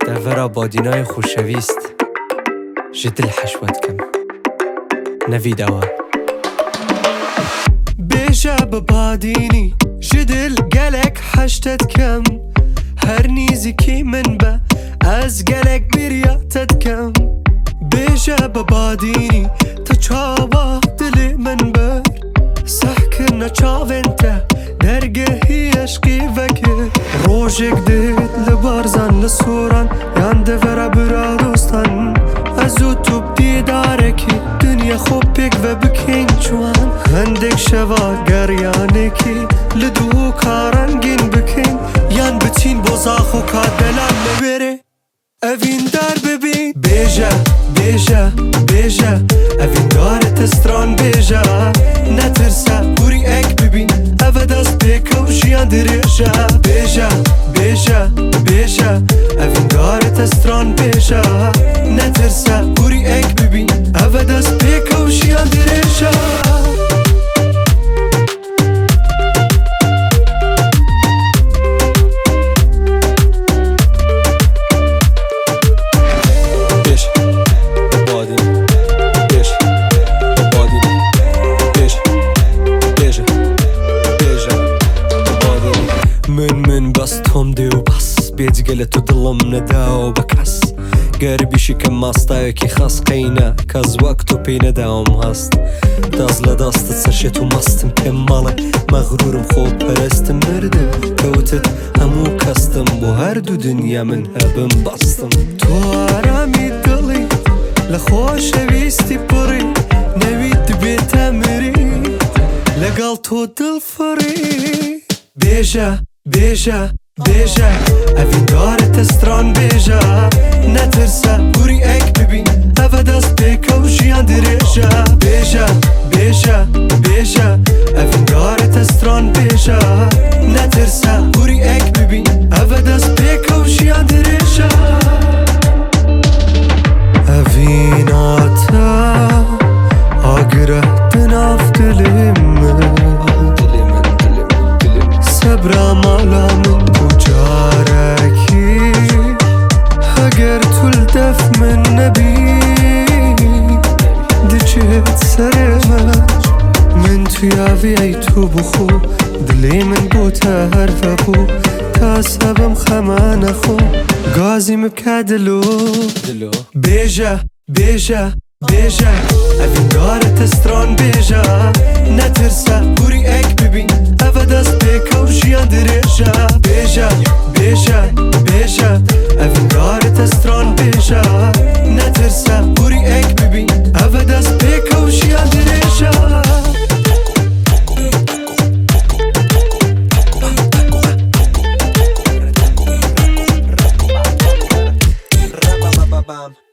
دەڤەرە بادینای خوشەویست ji dil hişwet kim nevîdawa bêje bi badînî ji dil gelek heştet kem her nîzikî min be ez gelek bêriya te dikem bêje bi badînî tu çawa dilê min ber sehkirine çavên te dergehî eşkî vekir rojek dêt li barzan li soran yan divere bira dostan ez û tu dîdarekî dinya xwe pêk ve bikên ciwan hindek şeva geryanekî li dû karan gên bikên yan biçîn bo zax û ka delan me wêrê evîn dar bibîn bêje bêje bêje evîn darê te stran bêje netirse hûrî ek bibîn ev e dest pêkew jiyan dirêje bêje bêje bêje evîn darê te stran bêje netirse hûrî ek bibîn ev e dest pêkew jiyan dirêje من بس تۆم دێ و بەس بێجگە لە تۆ دڵم نەداوە بە کەس گەربیشی کەم ماستاوێکی خەس قەینە کەس وەک تۆ پێی نەداوم هەست دەست لە دەستت سەرشێت و مەستم پێم مەڵێ مەغروورم خۆ پەرستم مردم کەوتت هەموو کەستم بۆ هەردوو دنیا من هەبم بەستم تۆ ئارامی دڵی لە خۆشەویستی پڕی نەویت دبێتە مری لەگەڵ تۆ دڵفڕی bêje bêje bêje evîn darê te stran bêje netirse hûrî ek bibîn ev e dest pêkew jiyan dirêje bêje bêje bêje evîn darê te stran bêje netirse hûrî ek bibîn ev e dest pêkew jiyan dirêje evîna te agire di nav dilê min sebra mala min bu carekî heger tu li def min nebî diçêt serê me min tuya vê ey tu bixwe dilê min bo te her vebû ta sebem xeme nexwe gazî min bike dilo bêje bêje bêje evîn darê te stran bêje netirse hûrî ek bibîn ev e dest pêkew jiyan dirêje bêje bêje bêje evîn darê te stran bêje netirse hûrî ek bibîn ev e dest pêkew jiyan dirêje bam